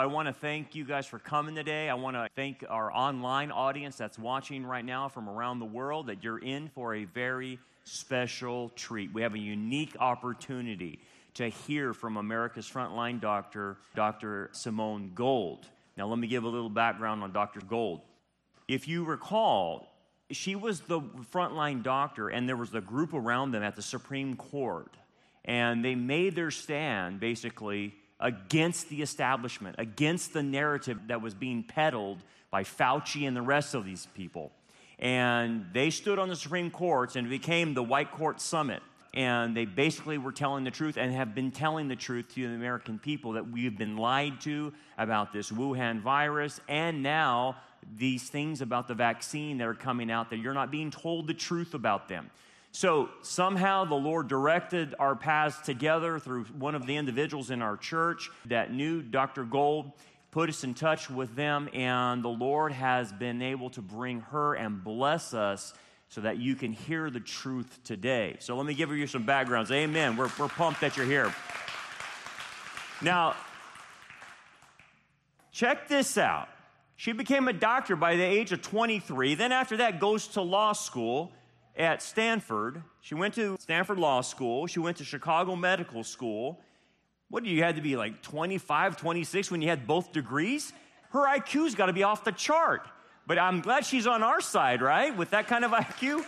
I want to thank you guys for coming today. I want to thank our online audience that's watching right now from around the world, that you're in for a very special treat. We have a unique opportunity to hear from America's frontline doctor, Dr. Simone Gold. Now, let me give a little background on Dr. Gold. If you recall, she was the frontline doctor, and there was a group around them at the Supreme Court, and they made their stand, basically, against the establishment, against the narrative that was being peddled by Fauci and the rest of these people. And they stood on the Supreme Courts, and it became the White Court Summit. And they basically were telling the truth and have been telling the truth to the American people that we've been lied to about this Wuhan virus, and now these things about the vaccine that are coming out that you're not being told the truth about them. So somehow the Lord directed our paths together through one of the individuals in our church that knew Dr. Gold, put us in touch with them, and the Lord has been able to bring her and bless us so that you can hear the truth today. So let me give you some backgrounds. Amen. We're pumped that you're here. Now, check this out. She became a doctor by the age of 23. Then after that goes to law school at Stanford. She went to Stanford Law School. She went to Chicago Medical School. What, you had to be like 25, 26 when you had both degrees? Her IQ's got to be off the chart. But I'm glad she's on our side, right? With that kind of IQ.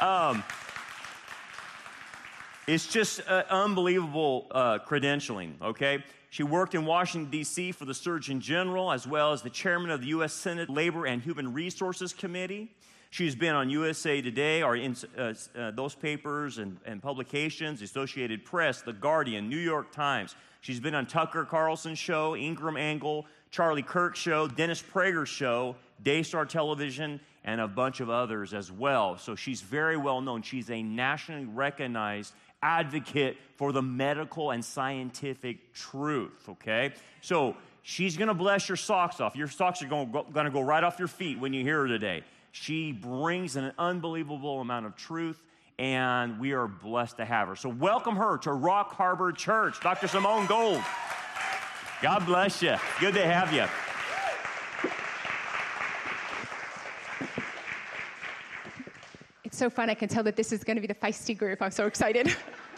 It's just unbelievable credentialing, okay? She worked in Washington, D.C. for the Surgeon General, as well as the chairman of the U.S. Senate Labor and Human Resources Committee. She's been on USA Today, or in those papers and publications, Associated Press, The Guardian, New York Times. She's been on Tucker Carlson's show, Ingram Angle, Charlie Kirk's show, Dennis Prager's show, Daystar Television, and a bunch of others as well. So she's very well known. She's a nationally recognized advocate for the medical and scientific truth, okay? So she's going to bless your socks off. Your socks are going to go right off your feet when you hear her today. She brings an unbelievable amount of truth, and we are blessed to have her. So welcome her to Rock Harbor Church, Dr. Simone Gold. God bless you. Good to have you. It's so fun. I can tell that this is going to be the feisty group. I'm so excited.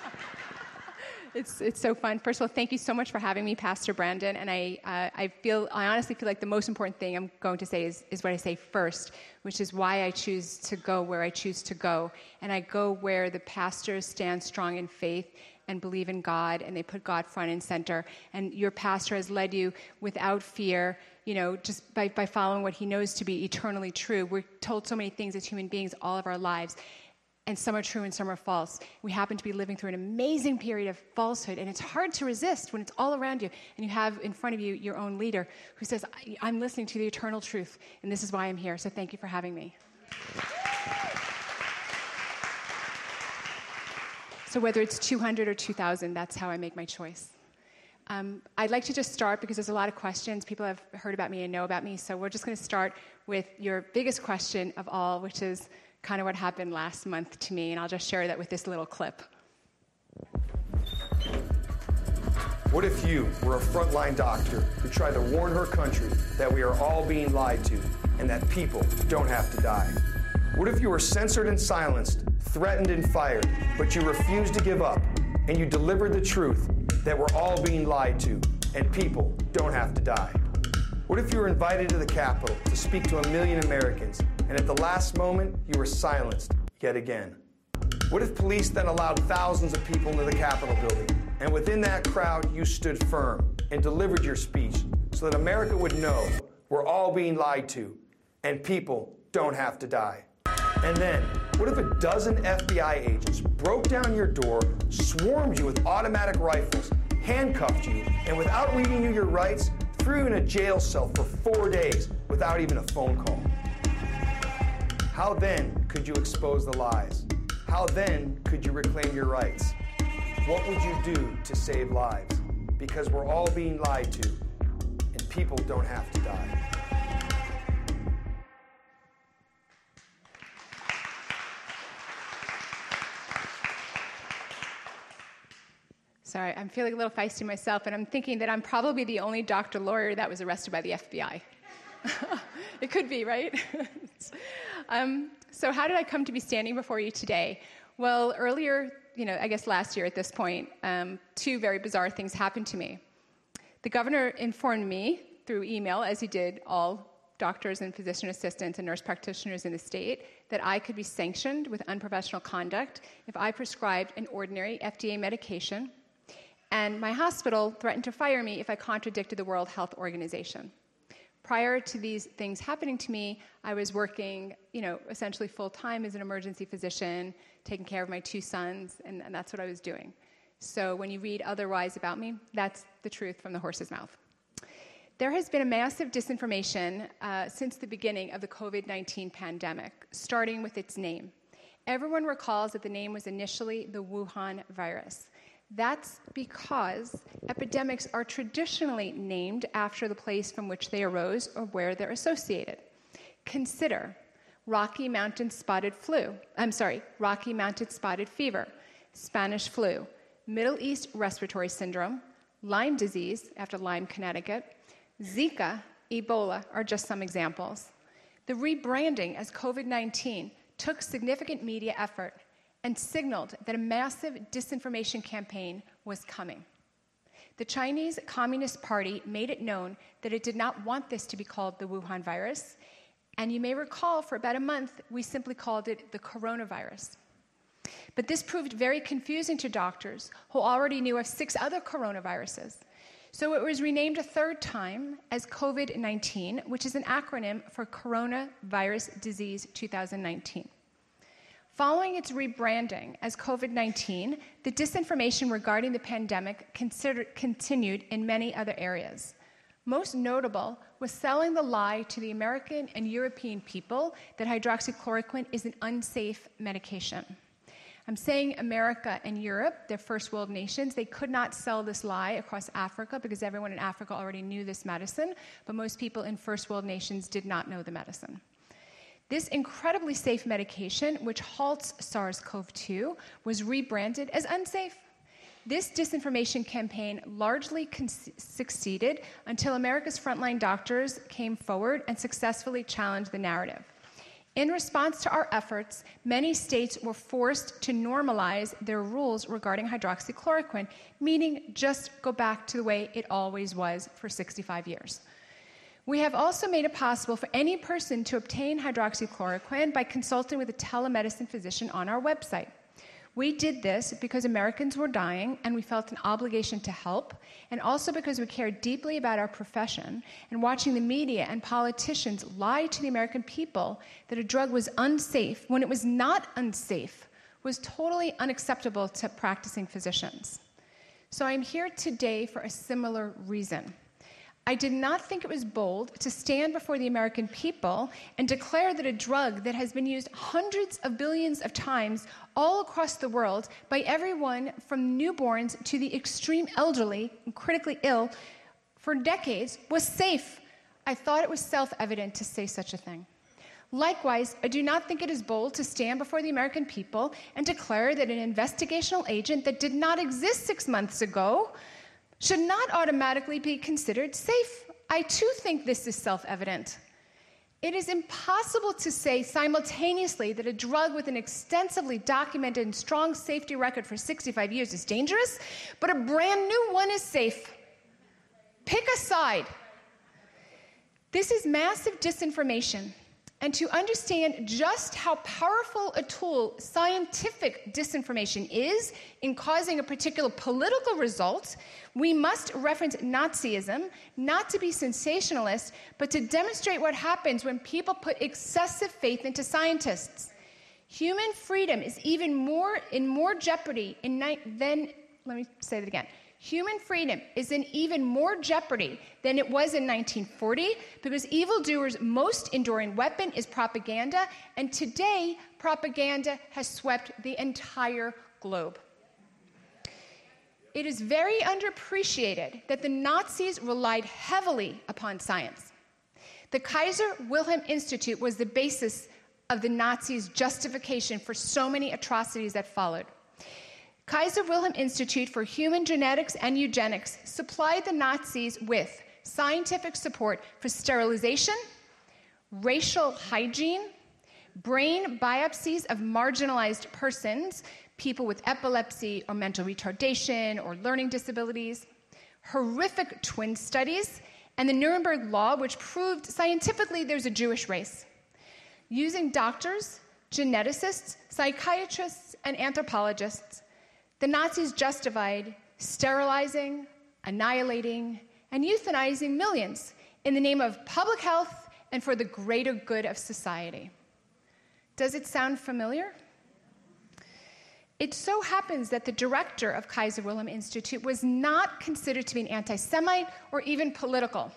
It's so fun. First of all, thank you so much for having me, Pastor Brandon. And I honestly feel like the most important thing I'm going to say is what I say first, which is why I choose to go where I choose to go. And I go where the pastors stand strong in faith and believe in God, and they put God front and center. And your pastor has led you without fear, just by following what he knows to be eternally true. We're told so many things as human beings all of our lives. And some are true and some are false. We happen to be living through an amazing period of falsehood, and it's hard to resist when it's all around you, and you have in front of you your own leader who says, I'm listening to the eternal truth, and this is why I'm here, so thank you for having me. So whether it's 200 or 2,000, that's how I make my choice. I'd like to just start because there's a lot of questions. People have heard about me and know about me, so we're just going to start with your biggest question of all, which is kind of what happened last month to me, and I'll just share that with this little clip. What if you were a frontline doctor who tried to warn her country that we are all being lied to and that people don't have to die? What if you were censored and silenced, threatened and fired, but you refused to give up and you delivered the truth that we're all being lied to and people don't have to die? What if you were invited to the Capitol to speak to 1 million Americans, and at the last moment, you were silenced yet again? What if police then allowed thousands of people into the Capitol building, and within that crowd, you stood firm and delivered your speech so that America would know we're all being lied to, and people don't have to die? And then, what if a dozen FBI agents broke down your door, swarmed you with automatic rifles, handcuffed you, and without reading you your rights, threw you in a jail cell for 4 days without even a phone call? How then could you expose the lies? How then could you reclaim your rights? What would you do to save lives? Because we're all being lied to, and people don't have to die. Sorry, I'm feeling a little feisty myself, and I'm thinking that I'm probably the only doctor lawyer that was arrested by the FBI. It could be, right? So how did I come to be standing before you today? Well, earlier, I guess last year at this point, two very bizarre things happened to me. The governor informed me through email, as he did all doctors and physician assistants and nurse practitioners in the state, that I could be sanctioned with unprofessional conduct if I prescribed an ordinary FDA medication, and my hospital threatened to fire me if I contradicted the World Health Organization. Prior to these things happening to me, I was working, essentially full-time as an emergency physician, taking care of my two sons, and that's what I was doing. So when you read otherwise about me, that's the truth from the horse's mouth. There has been a massive disinformation since the beginning of the COVID-19 pandemic, starting with its name. Everyone recalls that the name was initially the Wuhan virus. That's because epidemics are traditionally named after the place from which they arose or where they're associated. Consider Rocky Mountain spotted fever, Spanish flu, Middle East respiratory syndrome, Lyme disease after Lyme, Connecticut, Zika, Ebola are just some examples. The rebranding as COVID-19 took significant media effort and signaled that a massive disinformation campaign was coming. The Chinese Communist Party made it known that it did not want this to be called the Wuhan virus, and you may recall for about a month we simply called it the coronavirus. But this proved very confusing to doctors who already knew of 6 other coronaviruses. So it was renamed a third time as COVID-19, which is an acronym for Coronavirus Disease 2019. Following its rebranding as COVID-19, the disinformation regarding the pandemic continued in many other areas. Most notable was selling the lie to the American and European people that hydroxychloroquine is an unsafe medication. I'm saying America and Europe, they're first world nations, they could not sell this lie across Africa because everyone in Africa already knew this medicine, but most people in first world nations did not know the medicine. This incredibly safe medication, which halts SARS-CoV-2, was rebranded as unsafe. This disinformation campaign largely succeeded until America's frontline doctors came forward and successfully challenged the narrative. In response to our efforts, many states were forced to normalize their rules regarding hydroxychloroquine, meaning just go back to the way it always was for 65 years. We have also made it possible for any person to obtain hydroxychloroquine by consulting with a telemedicine physician on our website. We did this because Americans were dying and we felt an obligation to help, and also because we cared deeply about our profession, and watching the media and politicians lie to the American people that a drug was unsafe when it was not unsafe was totally unacceptable to practicing physicians. So I'm here today for a similar reason. I did not think it was bold to stand before the American people and declare that a drug that has been used hundreds of billions of times all across the world by everyone from newborns to the extreme elderly and critically ill for decades was safe. I thought it was self-evident to say such a thing. Likewise, I do not think it is bold to stand before the American people and declare that an investigational agent that did not exist 6 months ago should not automatically be considered safe. I too think this is self-evident. It is impossible to say simultaneously that a drug with an extensively documented and strong safety record for 65 years is dangerous, but a brand new one is safe. Pick a side. This is massive disinformation. And to understand just how powerful a tool scientific disinformation is in causing a particular political result, we must reference Nazism, not to be sensationalist, but to demonstrate what happens when people put excessive faith into scientists. Human freedom is even more in more jeopardy Human freedom is in even more jeopardy than it was in 1940 because evildoers' most enduring weapon is propaganda, and today propaganda has swept the entire globe. It is very underappreciated that the Nazis relied heavily upon science. The Kaiser Wilhelm Institute was the basis of the Nazis' justification for so many atrocities that followed. Kaiser Wilhelm Institute for Human Genetics and Eugenics supplied the Nazis with scientific support for sterilization, racial hygiene, brain biopsies of marginalized persons, people with epilepsy or mental retardation or learning disabilities, horrific twin studies, and the Nuremberg Law, which proved scientifically there's a Jewish race. Using doctors, geneticists, psychiatrists, and anthropologists, the Nazis justified sterilizing, annihilating, and euthanizing millions in the name of public health and for the greater good of society. Does it sound familiar? It so happens that the director of Kaiser Wilhelm Institute was not considered to be an anti-Semite or even political.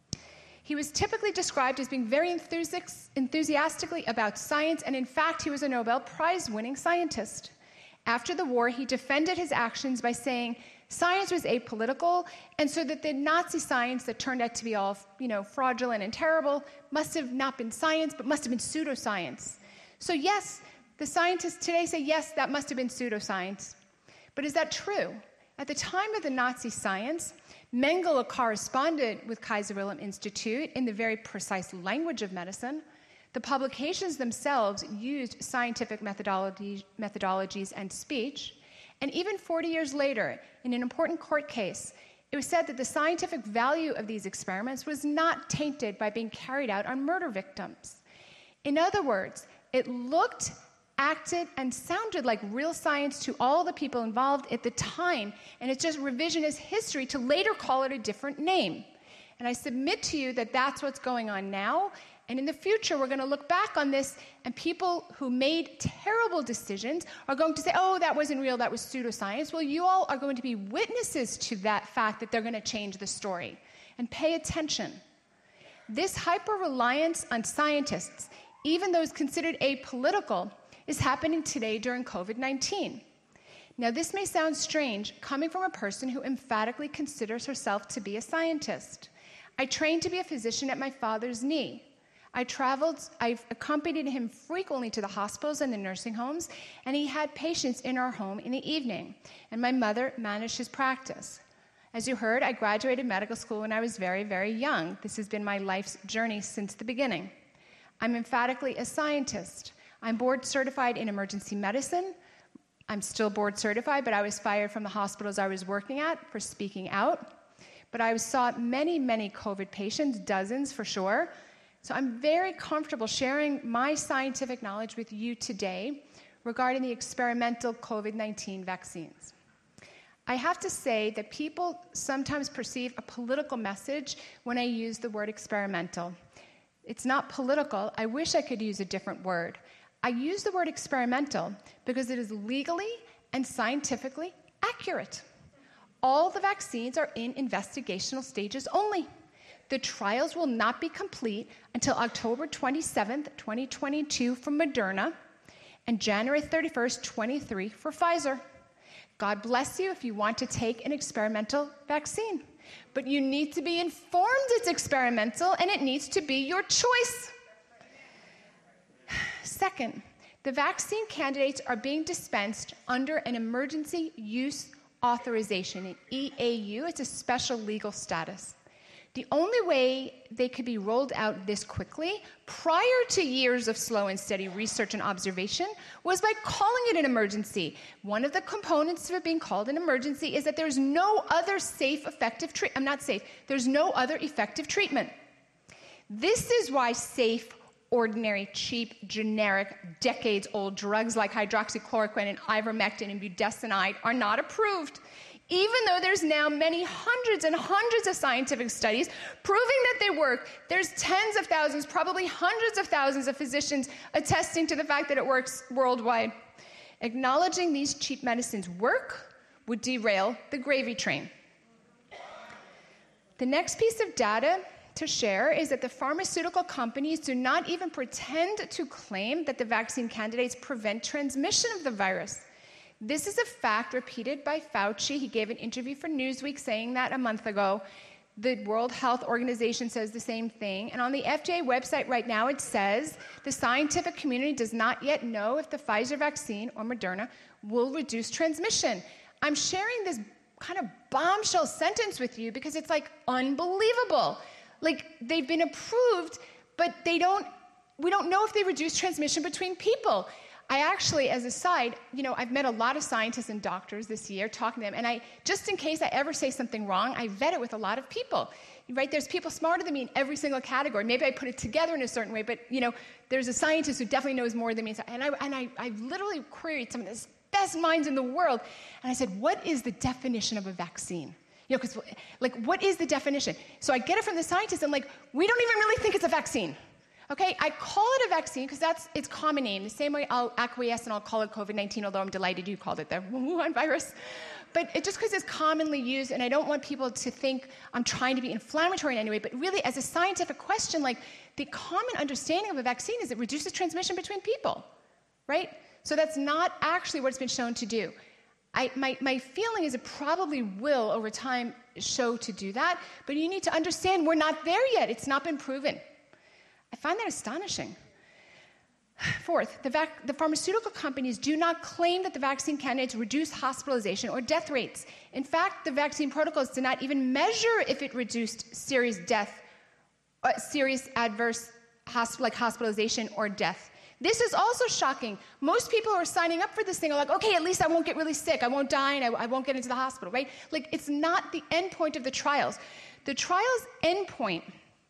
He was typically described as being very enthusiastically about science, and in fact, he was a Nobel Prize-winning scientist. After the war, he defended his actions by saying science was apolitical, and so that the Nazi science that turned out to be all, fraudulent and terrible must have not been science, but must have been pseudoscience. So yes, the scientists today say, yes, that must have been pseudoscience. But is that true? At the time of the Nazi science, Mengele corresponded with Kaiser Wilhelm Institute in the very precise language of medicine. The publications themselves used scientific methodologies and speech. And even 40 years later, in an important court case, it was said that the scientific value of these experiments was not tainted by being carried out on murder victims. In other words, it looked, acted, and sounded like real science to all the people involved at the time, and it's just revisionist history to later call it a different name. And I submit to you that that's what's going on now, and in the future we're going to look back on this, and people who made terrible decisions are going to say, oh, that wasn't real, that was pseudoscience. Well, you all are going to be witnesses to that fact that they're going to change the story. And pay attention. This hyper-reliance on scientists, even those considered apolitical, is happening today during COVID-19. Now, this may sound strange coming from a person who emphatically considers herself to be a scientist. I trained to be a physician at my father's knee. I've accompanied him frequently to the hospitals and the nursing homes, and he had patients in our home in the evening, and my mother managed his practice. As you heard, I graduated medical school when I was very, very young. This has been my life's journey since the beginning. I'm emphatically a scientist. I'm board certified in emergency medicine. I'm still board certified, but I was fired from the hospitals I was working at for speaking out. But I saw many, many COVID patients, dozens for sure. So I'm very comfortable sharing my scientific knowledge with you today regarding the experimental COVID-19 vaccines. I have to say that people sometimes perceive a political message when I use the word experimental. It's not political. I wish I could use a different word. I use the word experimental because it is legally and scientifically accurate. All the vaccines are in investigational stages only. The trials will not be complete until October 27th, 2022 for Moderna and January 31st, 2023 for Pfizer. God bless you if you want to take an experimental vaccine. But you need to be informed it's experimental, and it needs to be your choice. Second, the vaccine candidates are being dispensed under an emergency use authorization, an EAU. It's a special legal status. The only way they could be rolled out this quickly, prior to years of slow and steady research and observation, was by calling it an emergency. One of the components of it being called an emergency is that there's no other there's no other effective treatment. This is why safe, ordinary, cheap, generic, decades-old drugs like hydroxychloroquine and ivermectin and budesonide are not approved, even though there's now many hundreds and hundreds of scientific studies proving that they work. There's tens of thousands, probably hundreds of thousands of physicians attesting to the fact that it works worldwide. Acknowledging these cheap medicines work would derail the gravy train. The next piece of data to share is that the pharmaceutical companies do not even pretend to claim that the vaccine candidates prevent transmission of the virus. This is a fact repeated by Fauci. He gave an interview for Newsweek saying that a month ago. The World Health Organization says the same thing. And on the FDA website right now, it says the scientific community does not yet know if the Pfizer vaccine or Moderna will reduce transmission. I'm sharing this kind of bombshell sentence with you because it's like unbelievable. Like, they've been approved, but we don't know if they reduce transmission between people. I actually, as a side, I've met a lot of scientists and doctors this year, talking to them, and just in case I ever say something wrong, I vet it with a lot of people, right? There's people smarter than me in every single category. Maybe I put it together in a certain way, but, there's a scientist who definitely knows more than me. And I literally queried some of the best minds in the world, and I said, what is the definition of a vaccine? Because, what is the definition? So I get it from the scientists, and, we don't even really think it's a vaccine. Okay, I call it a vaccine because that's its common name. The same way I'll acquiesce and I'll call it COVID-19, although I'm delighted you called it the Wuhan virus. But just because it's commonly used, and I don't want people to think I'm trying to be inflammatory in any way, but really as a scientific question, the common understanding of a vaccine is it reduces transmission between people, right? So that's not actually what it's been shown to do. My feeling is it probably will, over time, show to do that, but you need to understand we're not there yet. It's not been proven. I find that astonishing. Fourth, the pharmaceutical companies do not claim that the vaccine candidates reduce hospitalization or death rates. In fact, the vaccine protocols did not even measure if it reduced serious adverse hospitalization or death. This is also shocking. Most people who are signing up for this thing are like, okay, at least I won't get really sick, I won't die, and I won't get into the hospital, right? It's not the end point of the trials. The trial's end point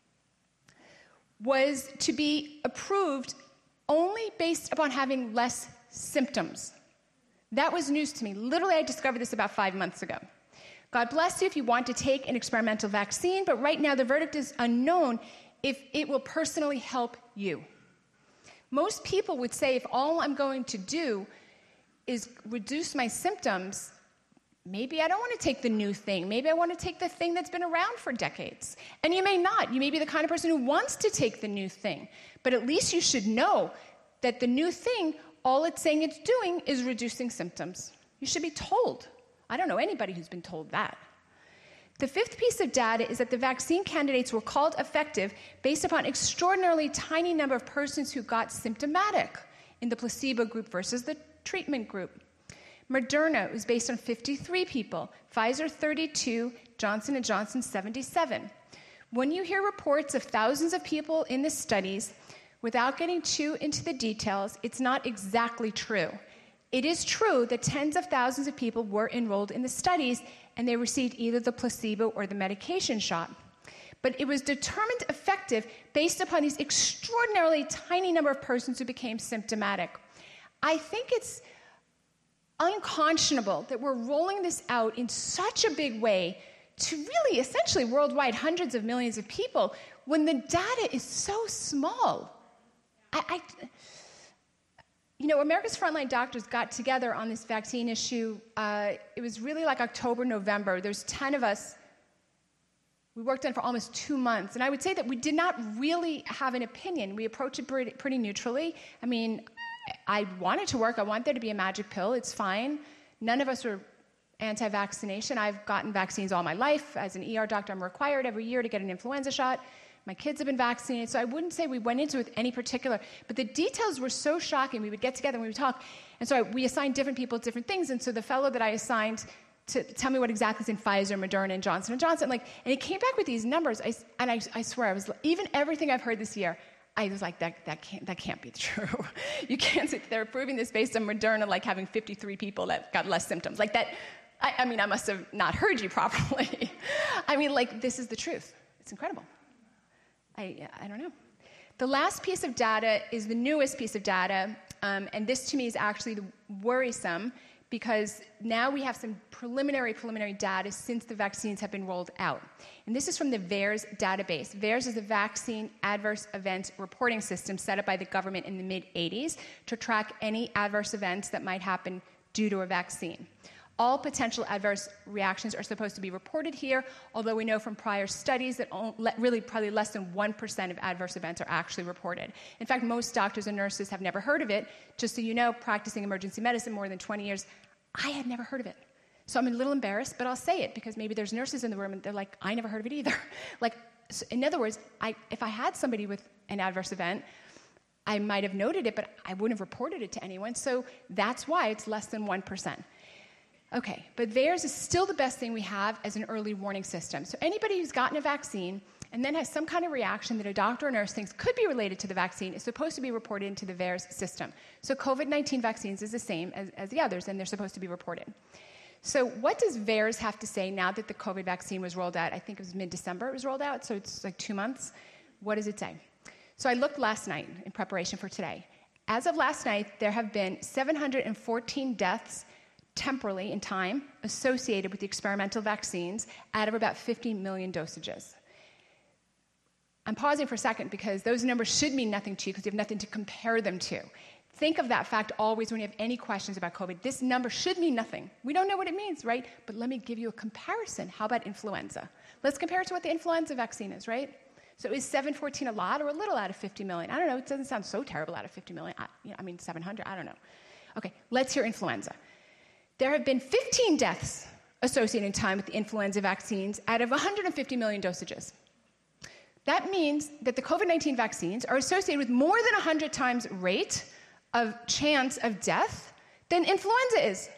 was to be approved only based upon having less symptoms. That was news to me. Literally, I discovered this about 5 months ago. God bless you if you want to take an experimental vaccine, but right now the verdict is unknown if it will personally help you. Most people would say if all I'm going to do is reduce my symptoms, maybe I don't want to take the new thing. Maybe I want to take the thing that's been around for decades. And you may not. You may be the kind of person who wants to take the new thing. But at least you should know that the new thing, all it's saying it's doing is reducing symptoms. You should be told. I don't know anybody who's been told that. The fifth piece of data is that the vaccine candidates were called effective based upon extraordinarily tiny number of persons who got symptomatic in the placebo group versus the treatment group. Moderna was based on 53 people, Pfizer 32, Johnson & Johnson 77. When you hear reports of thousands of people in the studies, without getting too into the details, it's not exactly true. It is true that tens of thousands of people were enrolled in the studies and they received either the placebo or the medication shot. But it was determined effective based upon these extraordinarily tiny number of persons who became symptomatic. I think it's unconscionable that we're rolling this out in such a big way to really, essentially, worldwide, hundreds of millions of people, when the data is so small. America's Frontline Doctors got together on this vaccine issue. It was really like October, November. There's 10 of us. We worked on it for almost 2 months. And I would say that we did not really have an opinion. We approached it pretty neutrally. I mean, I want it to work. I want there to be a magic pill. It's fine. None of us were anti-vaccination. I've gotten vaccines all my life. As an ER doctor, I'm required every year to get an influenza shot. My kids have been vaccinated, so I wouldn't say we went into it with any particular, but the details were so shocking. We would get together and we would talk, and so we assigned different people different things, and so the fellow that I assigned to tell me what exactly is in Pfizer, Moderna, and Johnson & Johnson, and he came back with these numbers, I swear, I was, even everything I've heard this year, I was like, that can't be true. You can't say they're approving this based on Moderna, having 53 people that got less symptoms. Like that, I must have not heard you properly. This is the truth. It's incredible. I don't know. The last piece of data is the newest piece of data, and this to me is actually worrisome because now we have some preliminary data since the vaccines have been rolled out. And this is from the VAERS database. VAERS is a vaccine adverse event reporting system set up by the government in the mid-'80s to track any adverse events that might happen due to a vaccine. All potential adverse reactions are supposed to be reported here, although we know from prior studies that really probably less than 1% of adverse events are actually reported. In fact, most doctors and nurses have never heard of it. Just so you know, practicing emergency medicine more than 20 years, I had never heard of it. So I'm a little embarrassed, but I'll say it because maybe there's nurses in the room and they're like, I never heard of it either. So in other words, if I had somebody with an adverse event, I might have noted it, but I wouldn't have reported it to anyone. So that's why it's less than 1%. Okay, but VAERS is still the best thing we have as an early warning system. So anybody who's gotten a vaccine and then has some kind of reaction that a doctor or nurse thinks could be related to the vaccine is supposed to be reported into the VAERS system. So COVID-19 vaccines is the same as the others, and they're supposed to be reported. So what does VAERS have to say now that the COVID vaccine was rolled out? I think it was mid-December it was rolled out, so it's like 2 months. What does it say? So I looked last night in preparation for today. As of last night, there have been 714 deaths temporally in time associated with the experimental vaccines out of about 50 million dosages. I'm pausing for a second because those numbers should mean nothing to you because you have nothing to compare them to. Think of that fact always when you have any questions about COVID. This number should mean nothing. We don't know what it means, right? But let me give you a comparison. How about influenza? Let's compare it to what the influenza vaccine is, right? So is 714 a lot or a little out of 50 million? I don't know. It doesn't sound so terrible out of 50 million. 700. I don't know. Okay, let's hear influenza. There have been 15 deaths associated in time with the influenza vaccines out of 150 million dosages. That means that the COVID-19 vaccines are associated with more than 100 times rate of chance of death than influenza is.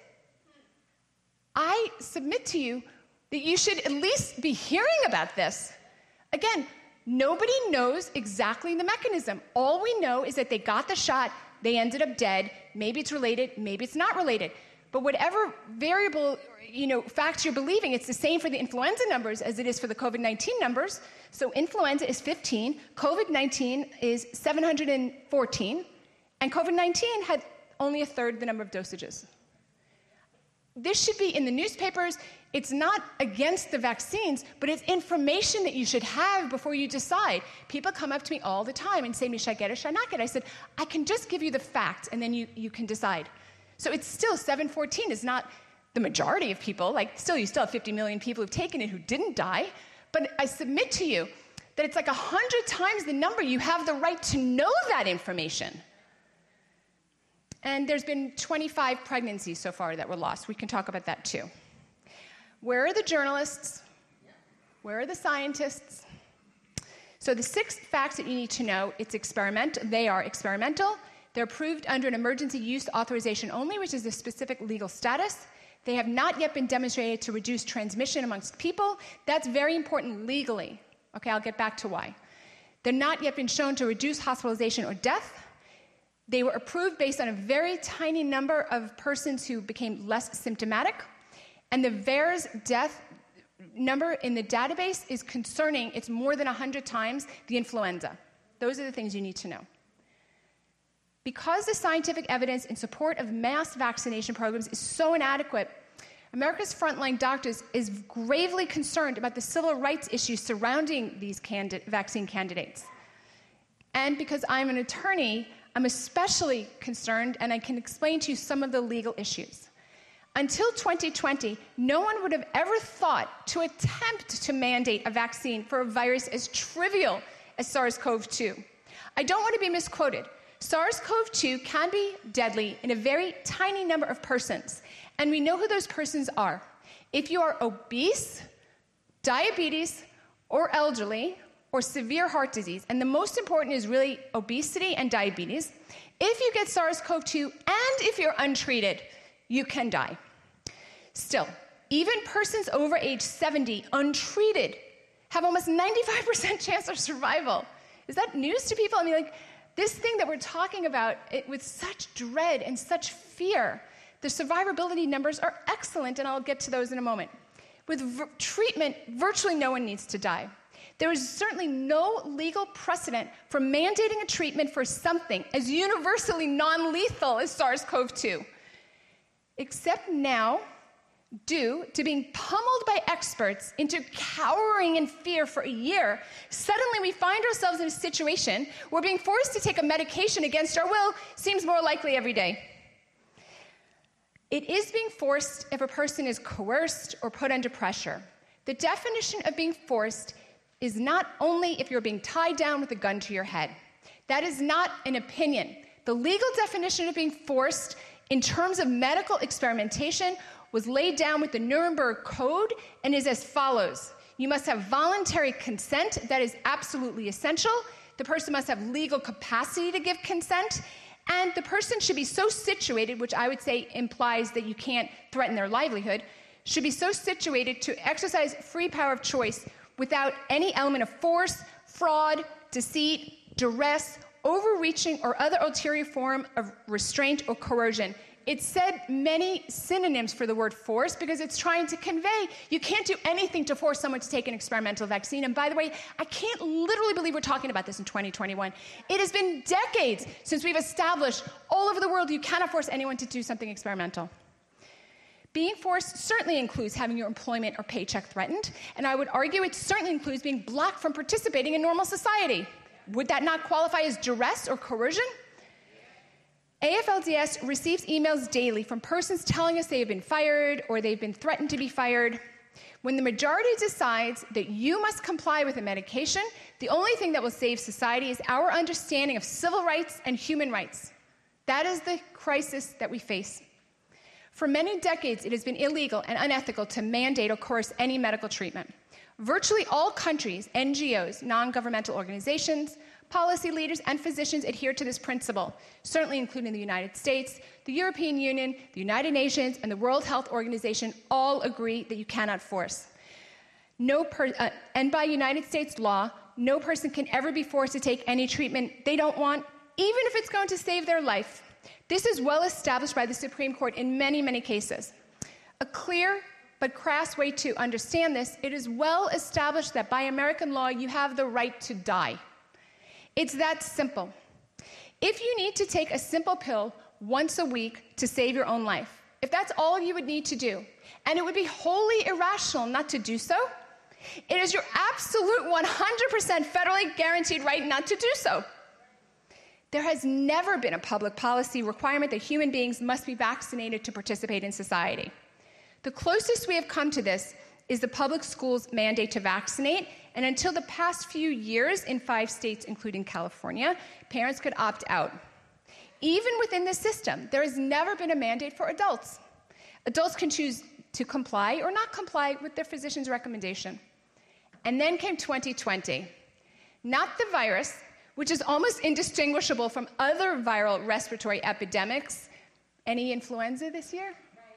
I submit to you that you should at least be hearing about this. Again, nobody knows exactly the mechanism. All we know is that they got the shot, they ended up dead. Maybe it's related, maybe it's not related. But whatever variable, facts you're believing, it's the same for the influenza numbers as it is for the COVID-19 numbers. So influenza is 15, COVID-19 is 714, and COVID-19 had only a third the number of dosages. This should be in the newspapers. It's not against the vaccines, but it's information that you should have before you decide. People come up to me all the time and say to me, should I get it, should I not get it? I said, I can just give you the facts, and then you can decide. So it's still 714 is not the majority of people. You still have 50 million people who've taken it who didn't die. But I submit to you that it's like 100 times the number. You have the right to know that information. And there's been 25 pregnancies so far that were lost. We can talk about that too. Where are the journalists? Where are the scientists? So the 6 facts that you need to know, they are experimental. They're approved under an emergency use authorization only, which is a specific legal status. They have not yet been demonstrated to reduce transmission amongst people. That's very important legally. Okay, I'll get back to why. They're not yet been shown to reduce hospitalization or death. They were approved based on a very tiny number of persons who became less symptomatic. And the VAERS death number in the database is concerning. It's more than 100 times the influenza. Those are the things you need to know. Because the scientific evidence in support of mass vaccination programs is so inadequate, America's frontline doctors is gravely concerned about the civil rights issues surrounding these vaccine candidates. And because I'm an attorney, I'm especially concerned, and I can explain to you some of the legal issues. Until 2020, no one would have ever thought to attempt to mandate a vaccine for a virus as trivial as SARS-CoV-2. I don't want to be misquoted. SARS-CoV-2 can be deadly in a very tiny number of persons, and we know who those persons are. If you are obese, diabetes, or elderly, or severe heart disease, and the most important is really obesity and diabetes, if you get SARS-CoV-2 and if you're untreated, you can die. Still, even persons over age 70 untreated have almost 95% chance of survival. Is that news to people? This thing that we're talking about with such dread and such fear, the survivability numbers are excellent, and I'll get to those in a moment. With treatment, virtually no one needs to die. There is certainly no legal precedent for mandating a treatment for something as universally non-lethal as SARS-CoV-2, except now, due to being pummeled by experts into cowering in fear for a year, suddenly we find ourselves in a situation where being forced to take a medication against our will seems more likely every day. It is being forced if a person is coerced or put under pressure. The definition of being forced is not only if you're being tied down with a gun to your head. That is not an opinion. The legal definition of being forced in terms of medical experimentation was laid down with the Nuremberg Code and is as follows. You must have voluntary consent. That is absolutely essential. The person must have legal capacity to give consent. And the person should be so situated, which I would say implies that you can't threaten their livelihood, should be so situated to exercise free power of choice without any element of force, fraud, deceit, duress, overreaching, or other ulterior form of restraint or coercion. It said many synonyms for the word force because it's trying to convey you can't do anything to force someone to take an experimental vaccine. And by the way, I can't literally believe we're talking about this in 2021. It has been decades since we've established all over the world you cannot force anyone to do something experimental. Being forced certainly includes having your employment or paycheck threatened, and I would argue it certainly includes being blocked from participating in normal society. Would that not qualify as duress or coercion? AFLDS receives emails daily from persons telling us they have been fired or they've been threatened to be fired. When the majority decides that you must comply with a medication, the only thing that will save society is our understanding of civil rights and human rights. That is the crisis that we face. For many decades, it has been illegal and unethical to mandate or coerce any medical treatment. Virtually all countries, NGOs, non-governmental organizations, policy leaders, and physicians adhere to this principle, certainly including the United States, the European Union, the United Nations, and the World Health Organization all agree that you cannot force. And by United States law, no person can ever be forced to take any treatment they don't want, even if it's going to save their life. This is well established by the Supreme Court in many, many cases. A clear but crass way to understand this, it is well established that by American law, you have the right to die. It's that simple. If you need to take a simple pill once a week to save your own life, if that's all you would need to do, and it would be wholly irrational not to do so, it is your absolute 100% federally guaranteed right not to do so. There has never been a public policy requirement that human beings must be vaccinated to participate in society. The closest we have come to this is the public schools' mandate to vaccinate, and until the past few years in 5 states, including California, parents could opt out. Even within the system, there has never been a mandate for adults. Adults can choose to comply or not comply with their physician's recommendation. And then came 2020. Not the virus, which is almost indistinguishable from other viral respiratory epidemics. Any influenza this year?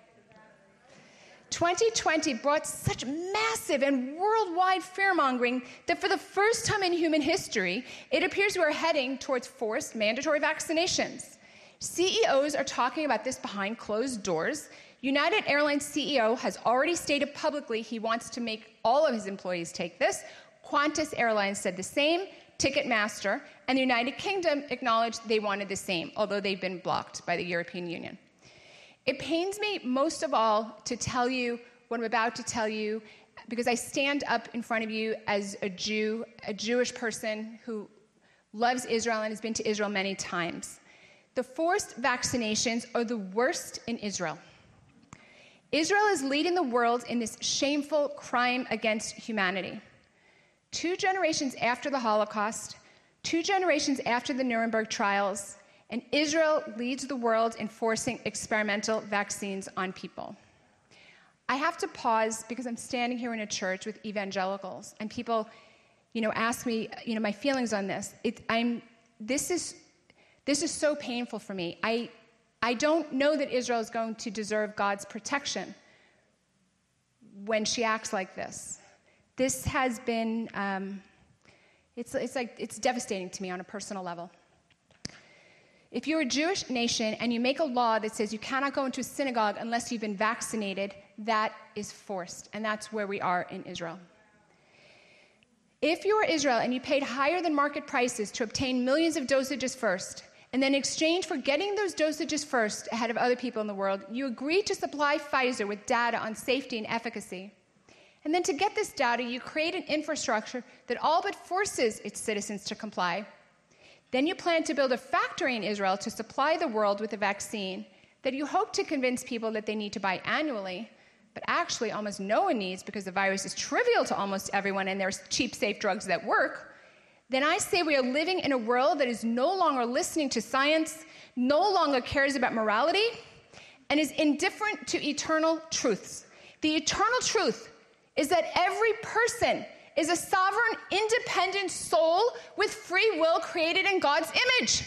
2020 brought such massive and worldwide fear-mongering that for the first time in human history, it appears we are heading towards forced mandatory vaccinations. CEOs are talking about this behind closed doors. United Airlines CEO has already stated publicly he wants to make all of his employees take this. Qantas Airlines said the same. Ticketmaster and the United Kingdom acknowledged they wanted the same, although they've been blocked by the European Union. It pains me most of all to tell you what I'm about to tell you, because I stand up in front of you as a Jew, a Jewish person who loves Israel and has been to Israel many times. The forced vaccinations are the worst in Israel. Israel is leading the world in this shameful crime against humanity. 2 generations after the Holocaust, 2 generations after the Nuremberg trials, and Israel leads the world in forcing experimental vaccines on people. I have to pause because I'm standing here in a church with evangelicals, and people, ask me, my feelings on this. This is so painful for me. I don't know that Israel is going to deserve God's protection when she acts like this. This has been, it's devastating to me on a personal level. If you're a Jewish nation and you make a law that says you cannot go into a synagogue unless you've been vaccinated, that is forced, and that's where we are in Israel. If you are Israel and you paid higher than market prices to obtain millions of dosages first, and then in exchange for getting those dosages first ahead of other people in the world, you agreed to supply Pfizer with data on safety and efficacy. And then to get this data, you create an infrastructure that all but forces its citizens to comply. Then you plan to build a factory in Israel to supply the world with a vaccine that you hope to convince people that they need to buy annually, but actually almost no one needs because the virus is trivial to almost everyone and there's cheap, safe drugs that work. Then I say we are living in a world that is no longer listening to science, no longer cares about morality, and is indifferent to eternal truths. The eternal truth is that every person is a sovereign, independent soul with free will created in God's image.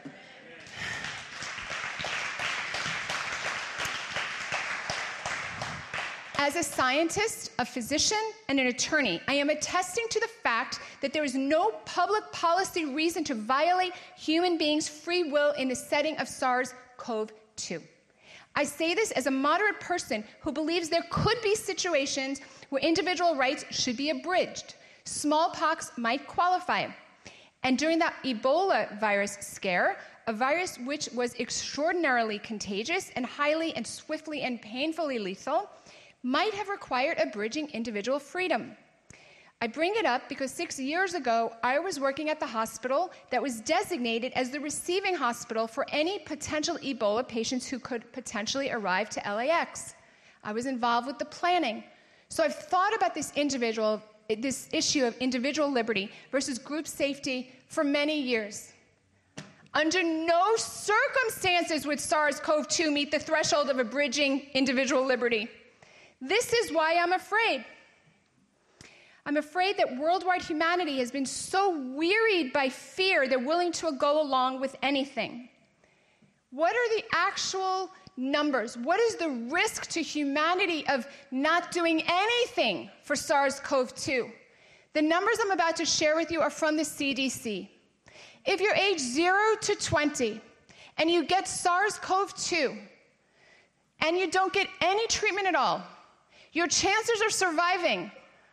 As a scientist, a physician, and an attorney, I am attesting to the fact that there is no public policy reason to violate human beings' free will in the setting of SARS-CoV-2. I say this as a moderate person who believes there could be situations where individual rights should be abridged. Smallpox might qualify. And during that Ebola virus scare, a virus which was extraordinarily contagious and highly and swiftly and painfully lethal, might have required abridging individual freedom. I bring it up because 6 years ago, I was working at the hospital that was designated as the receiving hospital for any potential Ebola patients who could potentially arrive to LAX. I was involved with the planning. So I've thought about this issue of individual liberty versus group safety for many years. Under no circumstances would SARS-CoV-2 meet the threshold of abridging individual liberty. This is why I'm afraid. I'm afraid that worldwide humanity has been so wearied by fear they're willing to go along with anything. What are the actual numbers? What is the risk to humanity of not doing anything for SARS-CoV-2? The numbers I'm about to share with you are from the CDC. If you're age 0 to 20 and you get SARS-CoV-2 and you don't get any treatment at all, your chances of surviving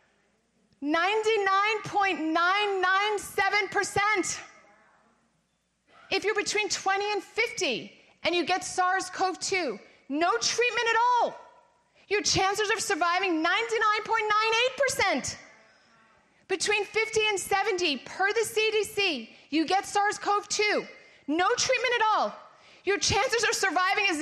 99.997%. If you're between 20 and 50 and you get SARS-CoV-2, no treatment at all, your chances of surviving 99.98%. Between 50 and 70, per the CDC, you get SARS-CoV-2, no treatment at all, your chances of surviving is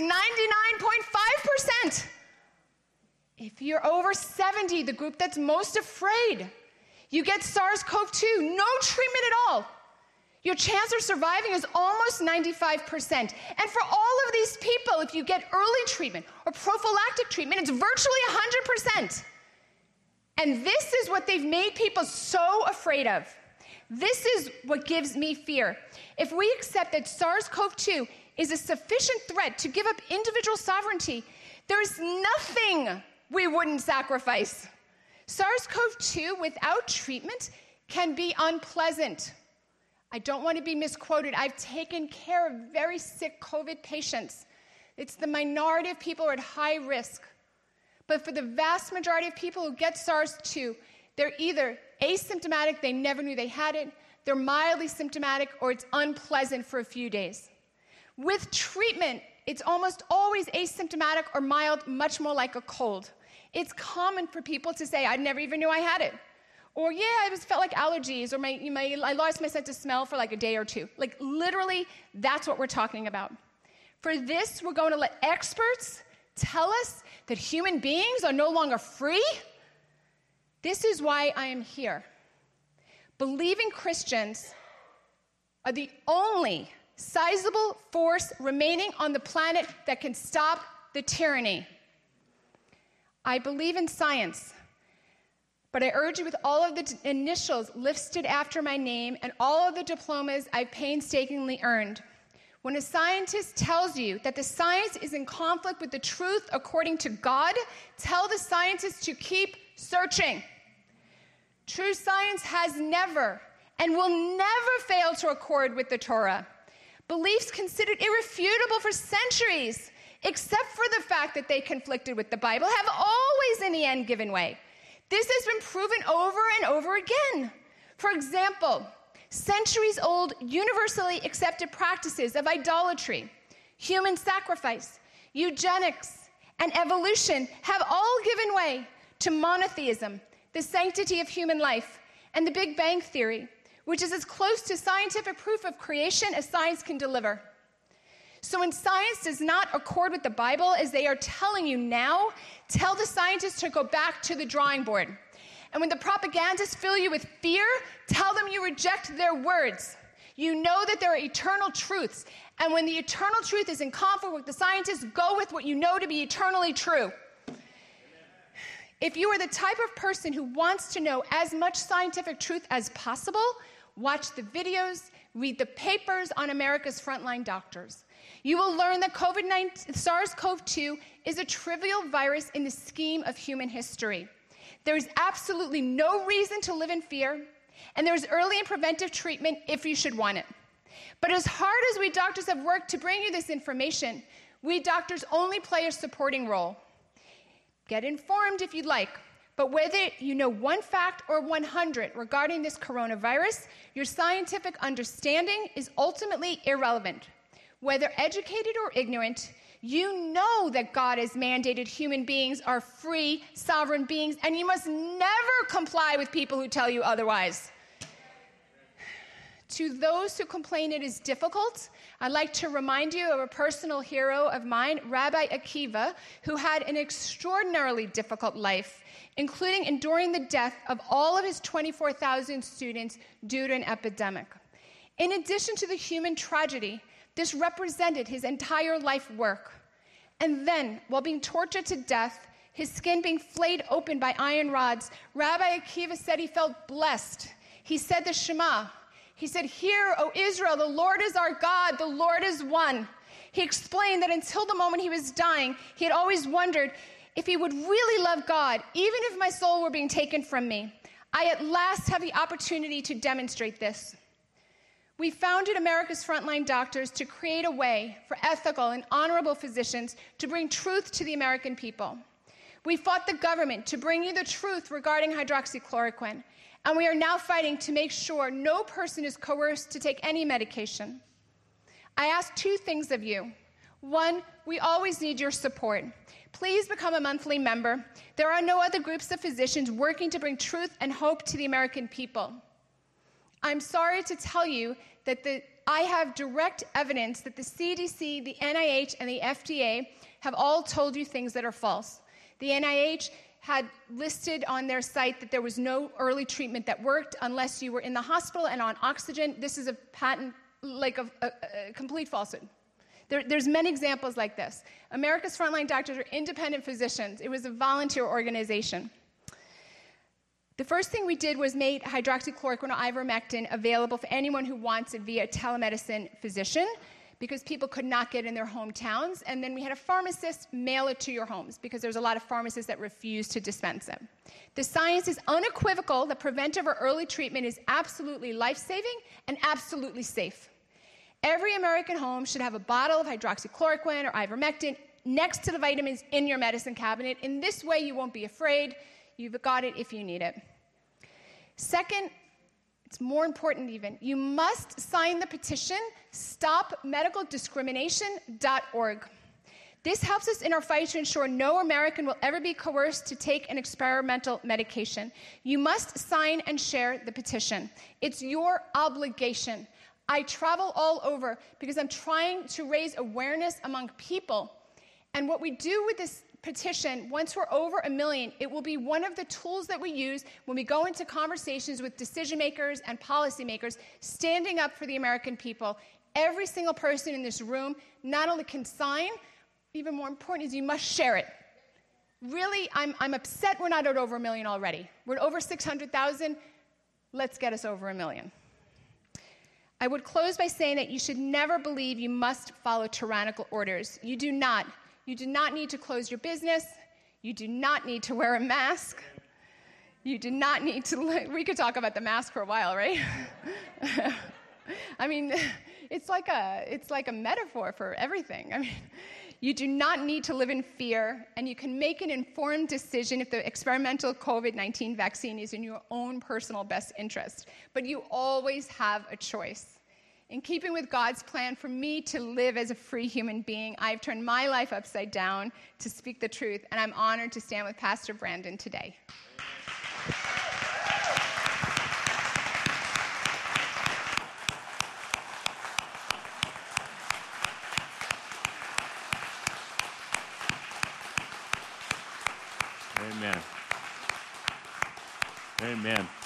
99.5%. If you're over 70, the group that's most afraid, you get SARS-CoV-2, no treatment at all. Your chance of surviving is almost 95%. And for all of these people, if you get early treatment or prophylactic treatment, it's virtually 100%. And this is what they've made people so afraid of. This is what gives me fear. If we accept that SARS-CoV-2 is a sufficient threat to give up individual sovereignty, there is nothing we wouldn't sacrifice. SARS-CoV-2 without treatment can be unpleasant. I don't want to be misquoted. I've taken care of very sick COVID patients. It's the minority of people who are at high risk. But for the vast majority of people who get SARS-2, they're either asymptomatic, they never knew they had it, they're mildly symptomatic, or it's unpleasant for a few days. With treatment, it's almost always asymptomatic or mild, much more like a cold. It's common for people to say, I never even knew I had it. Or, yeah, I just felt like allergies, or I lost my sense of smell for like a day or two. Like, literally, that's what we're talking about. For this, we're going to let experts tell us that human beings are no longer free? This is why I am here. Believing Christians are the only sizable force remaining on the planet that can stop the tyranny. I believe in science, but I urge you with all of the initials listed after my name and all of the diplomas I've painstakingly earned. When a scientist tells you that the science is in conflict with the truth according to God, tell the scientist to keep searching. True science has never and will never fail to accord with the Torah. Beliefs considered irrefutable for centuries, except for the fact that they conflicted with the Bible, have always in the end given way. This has been proven over and over again. For example, centuries-old, universally accepted practices of idolatry, human sacrifice, eugenics, and evolution have all given way to monotheism, the sanctity of human life, and the Big Bang Theory, which is as close to scientific proof of creation as science can deliver. So when science does not accord with the Bible, as they are telling you now, tell the scientists to go back to the drawing board. And when the propagandists fill you with fear, tell them you reject their words. You know that there are eternal truths. And when the eternal truth is in conflict with the scientists, go with what you know to be eternally true. If you are the type of person who wants to know as much scientific truth as possible, watch the videos, read the papers on America's frontline doctors. You will learn that SARS-CoV-2 is a trivial virus in the scheme of human history. There is absolutely no reason to live in fear, and there is early and preventive treatment if you should want it. But as hard as we doctors have worked to bring you this information, we doctors only play a supporting role. Get informed if you'd like, but whether you know one fact or 100 regarding this coronavirus, your scientific understanding is ultimately irrelevant. Whether educated or ignorant, you know that God has mandated human beings are free, sovereign beings, and you must never comply with people who tell you otherwise. To those who complain it is difficult, I'd like to remind you of a personal hero of mine, Rabbi Akiva, who had an extraordinarily difficult life, including enduring the death of all of his 24,000 students due to an epidemic. In addition to the human tragedy, this represented his entire life work. And then, while being tortured to death, his skin being flayed open by iron rods, Rabbi Akiva said he felt blessed. He said the Shema. He said, "Hear, O Israel, the Lord is our God, the Lord is one." He explained that until the moment he was dying, he had always wondered if he would really love God, even if my soul were being taken from me. I at last have the opportunity to demonstrate this. We founded America's Frontline Doctors to create a way for ethical and honorable physicians to bring truth to the American people. We fought the government to bring you the truth regarding hydroxychloroquine, and we are now fighting to make sure no person is coerced to take any medication. I ask two things of you. One, we always need your support. Please become a monthly member. There are no other groups of physicians working to bring truth and hope to the American people. I'm sorry to tell you that I have direct evidence that the CDC, the NIH, and the FDA have all told you things that are false. The NIH had listed on their site that there was no early treatment that worked unless you were in the hospital and on oxygen. This is a patent, like a complete falsehood. There's many examples like this. America's Frontline Doctors are independent physicians. It was a volunteer organization. The first thing we did was made hydroxychloroquine or ivermectin available for anyone who wants it via telemedicine physician, because people could not get in their hometowns. And then we had a pharmacist mail it to your homes, because there's a lot of pharmacists that refuse to dispense it. The science is unequivocal that preventive or early treatment is absolutely life-saving and absolutely safe. Every American home should have a bottle of hydroxychloroquine or ivermectin next to the vitamins in your medicine cabinet. In this way, you won't be afraid. You've got it if you need it. Second, it's more important even, you must sign the petition, stopmedicaldiscrimination.org. This helps us in our fight to ensure no American will ever be coerced to take an experimental medication. You must sign and share the petition. It's your obligation. I travel all over because I'm trying to raise awareness among people. And what we do with this petition, once we're over 1 million, it will be one of the tools that we use when we go into conversations with decision makers and policymakers, standing up for the American people. Every single person in this room not only can sign, even more important is you must share it. Really, I'm upset we're not at over 1 million already. We're at over 600,000. Let's get us over 1 million. I would close by saying that you should never believe you must follow tyrannical orders. You do not. You do not need to close your business. You do not need to wear a mask. You do not need to, we could talk about the mask for a while, right? I mean, it's like a metaphor for everything. I mean, you do not need to live in fear, and you can make an informed decision if the experimental COVID-19 vaccine is in your own personal best interest. But you always have a choice. In keeping with God's plan for me to live as a free human being, I've turned my life upside down to speak the truth, and I'm honored to stand with Pastor Brandon today. Amen. Amen.